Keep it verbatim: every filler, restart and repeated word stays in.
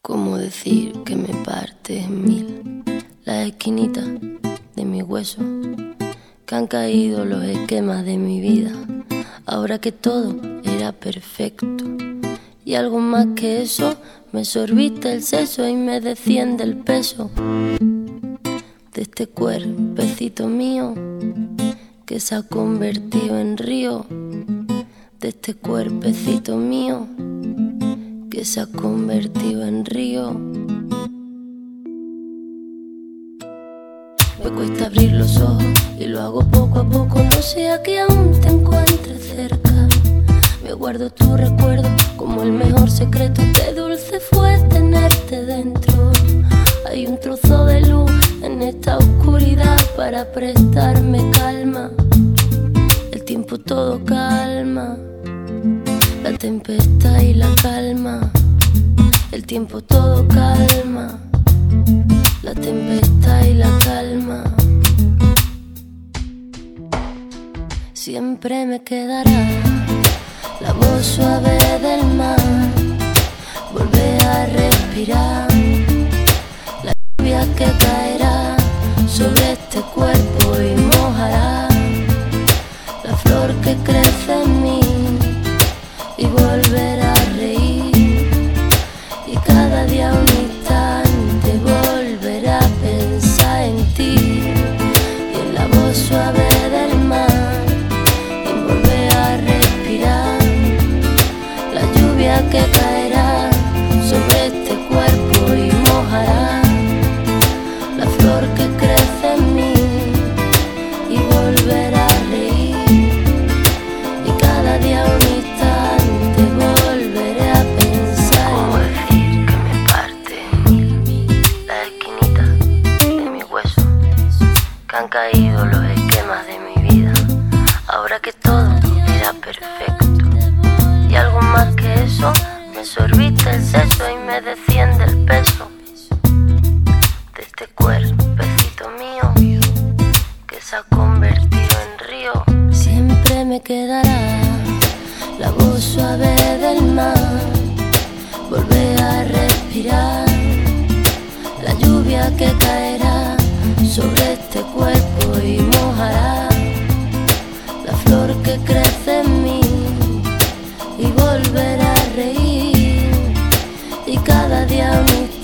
¿Cómo decir que me parte en mil las esquinitas de mi hueso? Que han caído los esquemas de mi vida, ahora que todo era perfecto. Y algo más que eso, me sorbiste el seso y me desciende el peso de este cuerpecito mío que se ha convertido en río, de este cuerpecito mío que se ha convertido en río. Me cuesta abrir los ojos y lo hago poco a poco, no sea que aún te encuentres cerca. Me guardo tu recuerdo como el mejor secreto, qué dulce fue tenerte dentro. Hay un trozo de luz en esta oscuridad para prestarme calma. El tiempo todo calma, la tempestad y la calma. El tiempo todo calma, la tempestad y la calma. Siempre me quedará la voz suave del mar, volver a respirar, la lluvia que caerá sobre este cuerpo y mojará la flor que crece en mí, y volver a reír, y cada día un instante volver a pensar en ti, y en la voz suave del mar, y volver a respirar la lluvia que caerá sobre este cuerpo y mojará la flor que crece en mí, y volver a reír, y cada día un instante volveré a pensar. ¿Cómo decir que me parte en mil la esquinita de mi hueso? Que han caído los esquemas de mi vida, ahora que todo era perfecto. Y algo más que eso, me sorbiste el seso y me desciende el peso de este cuerpecito mío que se ha convertido en río. Siempre me quedará la voz suave del mar, volver a respirar, la lluvia que caerá sobre este cuerpo y mojará la flor que crece en mí, y volver a reír, y cada día un